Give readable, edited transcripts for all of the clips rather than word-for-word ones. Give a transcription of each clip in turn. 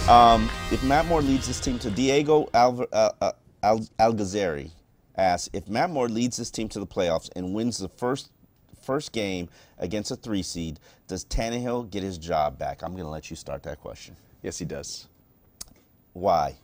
If Matt Moore leads this team to Algazari asks, if Matt Moore leads this team to the playoffs and wins the first game against a 3 seed, does Tannehill get his job back? I'm going to let you start that question. Yes, he does. Why?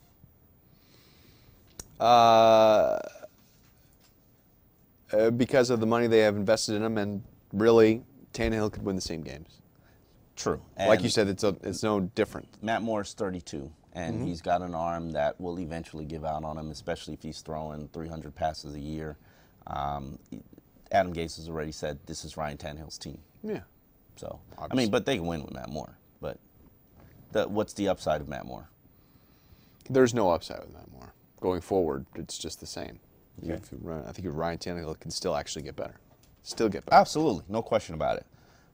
Because of the money they have invested in him, and really, Tannehill could win the same games. True. Like you said, it's no different. Matt Moore's 32, and he's got an arm that will eventually give out on him, especially if he's throwing 300 passes a year. Adam Gase has already said this is Ryan Tannehill's team. Yeah. So, Obviously. I mean, but they can win with Matt Moore. But what's the upside of Matt Moore? There's no upside with Matt Moore. Going forward, it's just the same. Okay. I think Ryan Tannehill can still actually get better. Still get better. Absolutely. No question about it.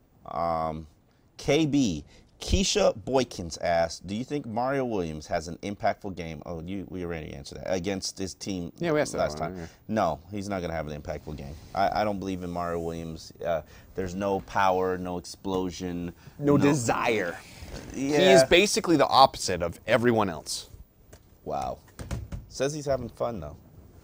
KB, Keisha Boykins asked, do you think Mario Williams has an impactful game? Oh, we already answered that. Against his team Yeah, we asked that last one, time. yeah. No, he's not going to have an impactful game. I don't believe in Mario Williams. There's no power, no explosion. No desire. Yeah. He is basically the opposite of everyone else. Wow. Says he's having fun, though.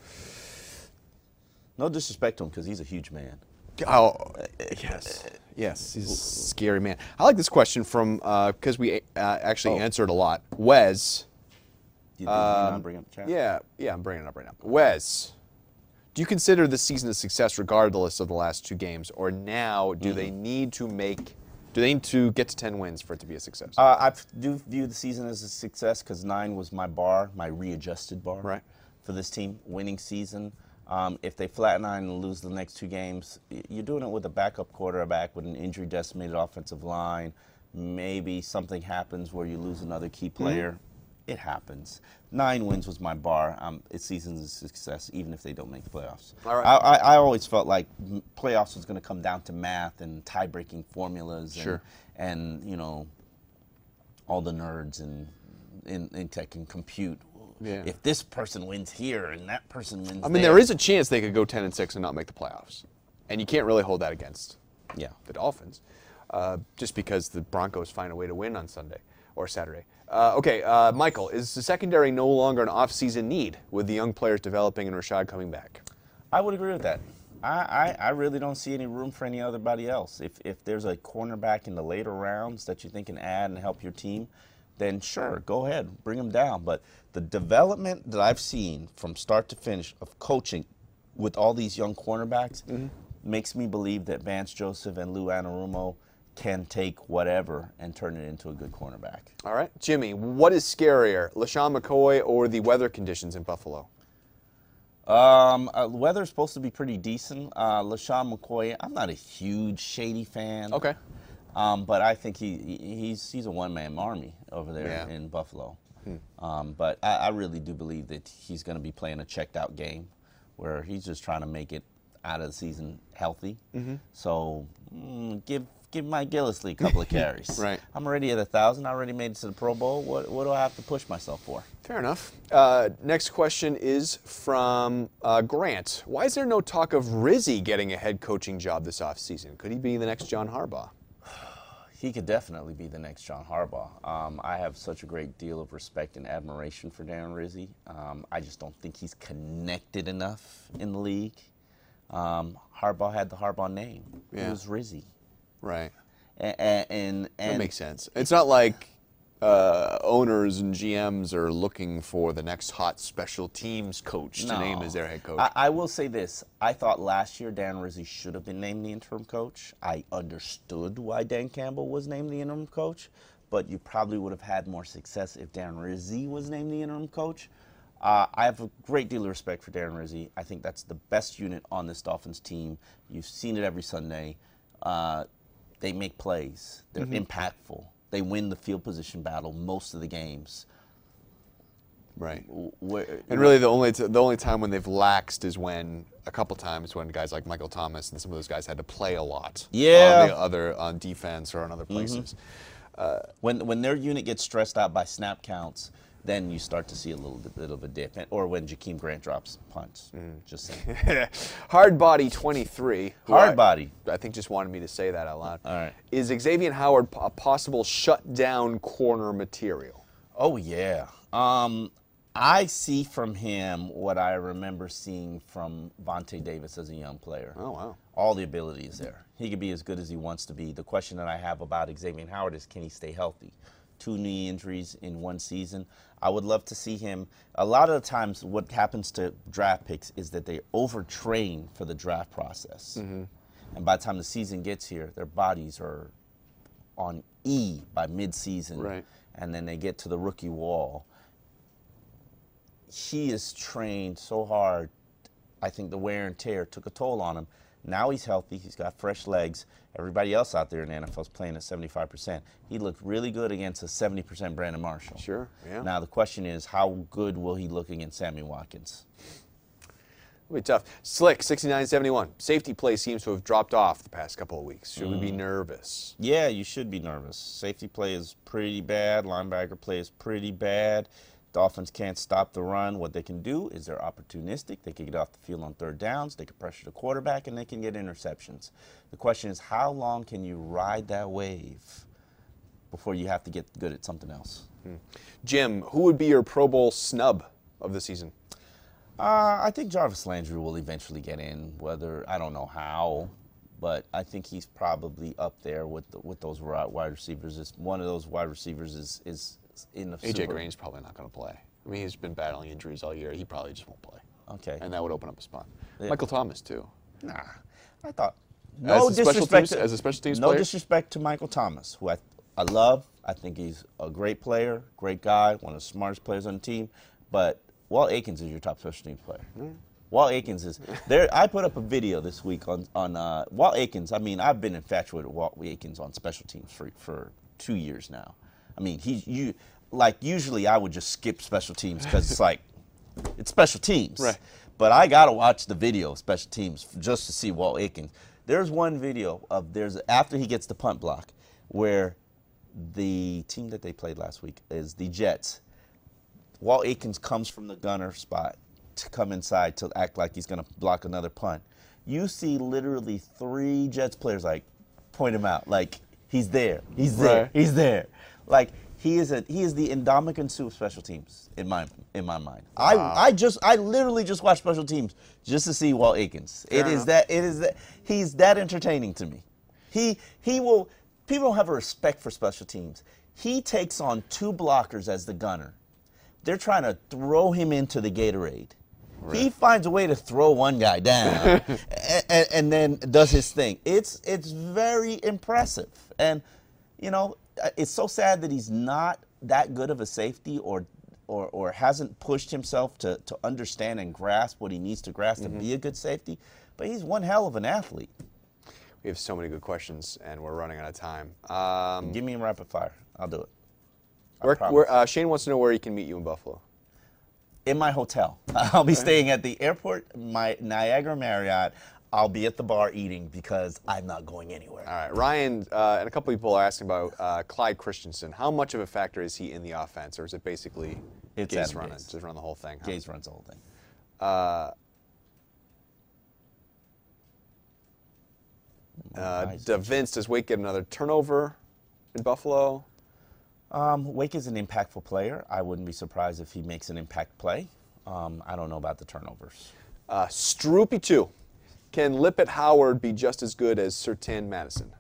No disrespect to him because he's a huge man. Oh, yes. Yes, he's a scary man. I like this question from, because we actually answered a lot. Wes. You want to bring up the chat? Yeah, I'm bringing it up right now. Wes, do you consider this season a success regardless of the last 2 games, or now do they need to get to 10 wins for it to be a success? I do view the season as a success because 9 was my bar, my readjusted bar for this team, winning season. If they flatline and lose the next 2 games, you're doing it with a backup quarterback with an injury-decimated offensive line. Maybe something happens where you lose another key player. It happens. 9 wins was my bar. It's season's a success, even if they don't make the playoffs. All right. I always felt like playoffs was going to come down to math and tie-breaking formulas and you know, all the nerds in tech and compute. Yeah. If this person wins here and that person wins I mean, there is a chance they could go 10-6 and not make the playoffs. And you can't really hold that against the Dolphins, just because the Broncos find a way to win on Sunday or Saturday. Michael, is the secondary no longer an off-season need with the young players developing and Rashad coming back? I would agree with that. I really don't see any room for anybody else. If there's a cornerback in the later rounds that you think can add and help your team, then sure, go ahead, bring them down. But the development that I've seen from start to finish of coaching with all these young cornerbacks makes me believe that Vance Joseph and Lou Anarumo can take whatever and turn it into a good cornerback. All right. Jimmy, what is scarier, LaShawn McCoy or the weather conditions in Buffalo? Weather's supposed to be pretty decent. LaShawn McCoy, I'm not a huge Shady fan. Okay. But I think he's a one-man army over there in Buffalo. But I really do believe that he's going to be playing a checked-out game where he's just trying to make it out of the season healthy. So give Mike Gillislee a couple of carries. Right. I'm already at 1,000. I already made it to the Pro Bowl. What do I have to push myself for? Fair enough. Next question is from Grant. Why is there no talk of Rizzy getting a head coaching job this offseason? Could he be the next John Harbaugh? He could definitely be the next John Harbaugh. I have such a great deal of respect and admiration for Darren Rizzi. I just don't think he's connected enough in the league. Harbaugh had the Harbaugh name. It was Rizzi. Right. And that makes sense. It's not like owners and GMs are looking for the next hot special teams coach to name as their head coach. I will say this. I thought last year Dan Rizzi should have been named the interim coach. I understood why Dan Campbell was named the interim coach, but you probably would have had more success if Dan Rizzi was named the interim coach. I have a great deal of respect for Darren Rizzi. I think that's the best unit on this Dolphins team. You've seen it every Sunday. They make plays. They're impactful. They win the field position battle most of the games. Right. And really the only time when they've laxed is when a couple times when guys like Michael Thomas and some of those guys had to play a lot. On defense or on other places. When their unit gets stressed out by snap counts, then you start to see a little bit of a dip. Or when Jakeem Grant drops punts. Just saying. Hardbody 23. Hardbody. I think just wanted me to say that out loud. All right. Is Xavier Howard a possible shutdown corner material? Oh, yeah. I see from him what I remember seeing from Vontae Davis as a young player. Oh, wow. All the ability is there. He could be as good as he wants to be. The question that I have about Xavier Howard is, can he stay healthy? 2 knee injuries in 1 season. I would love to see him. A lot of the times what happens to draft picks is that they overtrain for the draft process. And by the time the season gets here, their bodies are on E by midseason. Right. And then they get to the rookie wall. He is trained so hard. I think the wear and tear took a toll on him. Now he's healthy. He's got fresh legs. Everybody else out there in the NFL is playing at 75%. He looked really good against a 70% Brandon Marshall. Sure, yeah. Now the question is, how good will he look against Sammy Watkins? It'll be tough. Slick, 69-71. Safety play seems to have dropped off the past couple of weeks. Should we be nervous? Yeah, you should be nervous. Safety play is pretty bad. Linebacker play is pretty bad. Dolphins can't stop the run. What they can do is they're opportunistic. They can get off the field on 3rd downs. They can pressure the quarterback, and they can get interceptions. The question is, how long can you ride that wave before you have to get good at something else? Jim, who would be your Pro Bowl snub of the season? I think Jarvis Landry will eventually get in. I don't know how, but I think he's probably up there with those wide receivers. One of those wide receivers is in the AJ Green's probably not going to play. I mean, he's been battling injuries all year. He probably just won't play. Okay. And that would open up a spot. Yeah. Michael Thomas, too. Nah, I thought As a special teams no player? disrespect to Michael Thomas, who I love. I think he's a great player, great guy, one of the smartest players on the team. But Walt Aikens is your top special teams player. Walt Aikens is there. I put up a video this week on Walt Aikens. I mean, I've been infatuated with Walt Aikens on special teams for 2 years now. I mean, usually I would just skip special teams because it's special teams. Right. But I got to watch the video of special teams just to see Walt Aikens. There's one video after he gets the punt block where the team that they played last week is the Jets. Walt Aikens comes from the gunner spot to come inside to act like he's going to block another punt. You see literally 3 Jets players point him out, he's there, he's there, he's there. He is the Ndamukong Suh of special teams in my mind. Wow. I literally just watch special teams just to see Walt Aikens. He's that entertaining to me. People don't have a respect for special teams. He takes on 2 blockers as the gunner. They're trying to throw him into the Gatorade. Right. He finds a way to throw one guy down and then does his thing. It's very impressive. And, it's so sad that he's not that good of a safety or hasn't pushed himself to understand and grasp what he needs to grasp to be a good safety. But he's one hell of an athlete. We have so many good questions, and we're running out of time. Give me a rapid fire. I'll do it. Shane wants to know where he can meet you in Buffalo. In my hotel. I'll be staying at the airport, my Niagara Marriott. I'll be at the bar eating because I'm not going anywhere. All right. Ryan and a couple people are asking about Clyde Christensen. How much of a factor is he in the offense, or is it basically Gase running? Just run the whole thing? Huh? Gase runs the whole thing. Vince, does Wake get another turnover in Buffalo? Wake is an impactful player. I wouldn't be surprised if he makes an impact play. I don't know about the turnovers. Stroopy 2. Can Lippett Howard be just as good as Surtain Madison?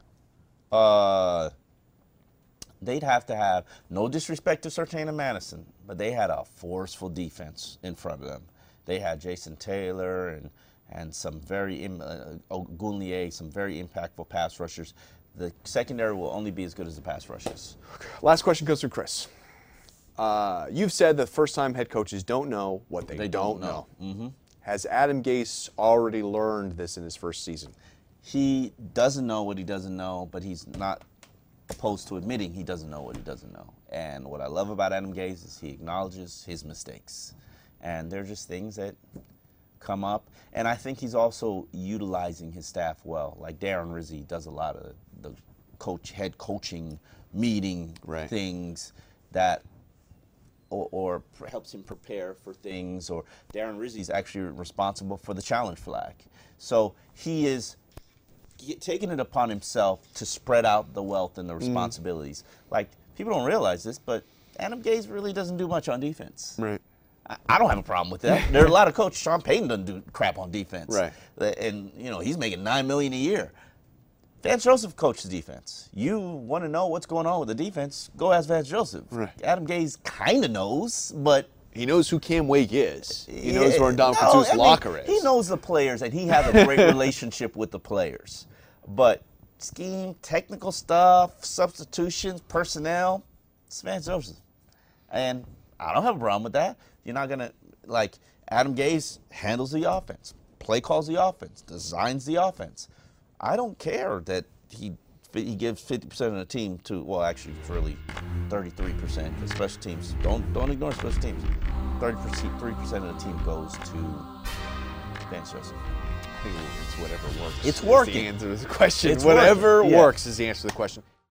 They'd have to have, no disrespect to Surtain and Madison, but they had a forceful defense in front of them. They had Jason Taylor and some Ogunleye, some very impactful pass rushers. The secondary will only be as good as the pass rushes. Last question goes through Chris. You've said that first-time head coaches don't know what they don't know. Mm-hmm. Has Adam Gase already learned this in his first season? He doesn't know what he doesn't know, but he's not opposed to admitting he doesn't know what he doesn't know. And what I love about Adam Gase is he acknowledges his mistakes. And they're just things that come up. And I think he's also utilizing his staff well. Like Darren Rizzi does a lot of the head coaching meeting things that or helps him prepare for things, or Darren Rizzi is actually responsible for the challenge flag. So he is taking it upon himself to spread out the wealth and the responsibilities. Like, people don't realize this, but Adam Gase really doesn't do much on defense. Right. I don't have a problem with that. There are a lot of coaches. Sean Payton doesn't do crap on defense. Right. And, he's making $9 million a year. Vance Joseph coaches defense. You want to know what's going on with the defense, go ask Vance Joseph. Right. Adam Gase kind of knows, but he knows who Cam Wake is. He knows where Ndamukongsu's locker is. He knows the players, and he has a great relationship with the players. But scheme, technical stuff, substitutions, personnel, it's Vance Joseph. And I don't have a problem with that. You're not going to, Adam Gase handles the offense, play calls the offense, designs the offense. I don't care that he gives 50% of the team to, well, actually, it's really 33%, because special teams, don't ignore special teams. 33% of the team goes to Vance Joseph. I think it's whatever works. It's working. Is the answer to the question. It's whatever working. works is the answer to the question.